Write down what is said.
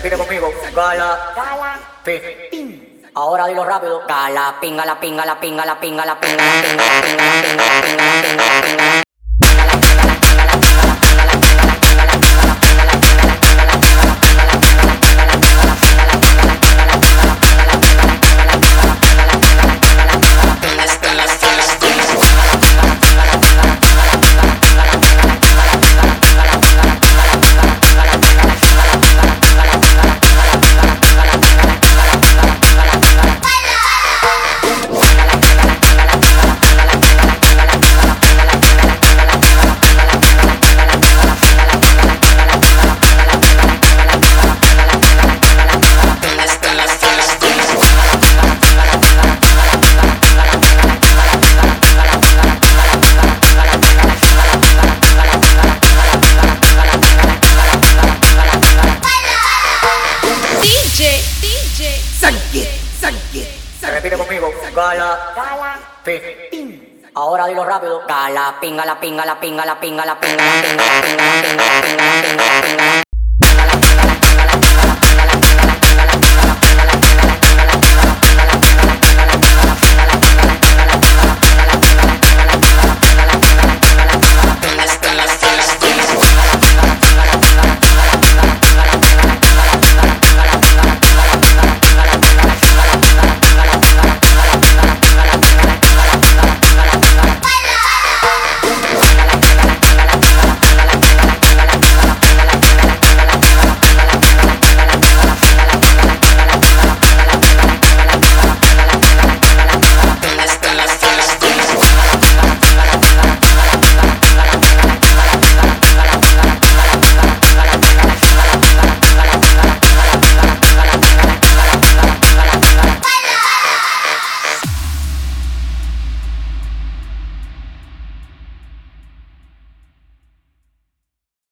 Repite conmigo. Gala. Gala. Pin. Ahora dilo rápido. Gala, pinga, la pinga, la pinga, la pinga, la pinga, la pinga, la pinga, la pinga, la pinga, la pinga. Repite conmigo. Gala. Gala. Pin. Ahora dilo rápido. Gala, pinga, la pinga, la pinga, la pinga, la pinga, la pinga, la pinga, la pinga, la pinga, la pinga, la pinga.